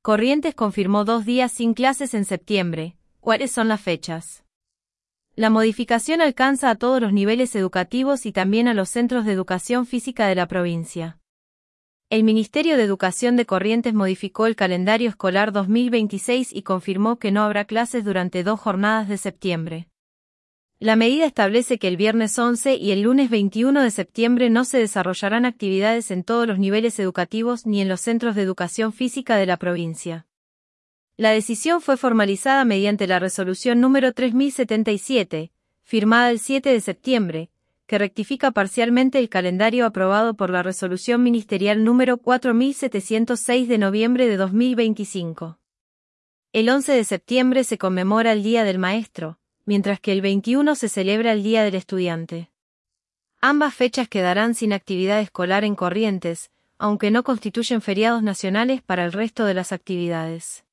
Corrientes confirmó 2 días sin clases en septiembre. ¿Cuáles son las fechas? La modificación alcanza a todos los niveles educativos y también a los centros de educación física de la provincia. El Ministerio de Educación de Corrientes modificó el calendario escolar 2026 y confirmó que no habrá clases durante 2 jornadas de septiembre. La medida establece que el viernes 11 y el lunes 21 de septiembre no se desarrollarán actividades en todos los niveles educativos ni en los centros de educación física de la provincia. La decisión fue formalizada mediante la resolución número 3077, firmada el 7 de septiembre, que rectifica parcialmente el calendario aprobado por la resolución ministerial número 4706 de noviembre de 2025. El 11 de septiembre se conmemora el Día del Maestro, mientras que el 21 se celebra el Día del Estudiante. Ambas fechas quedarán sin actividad escolar en Corrientes, aunque no constituyen feriados nacionales para el resto de las actividades.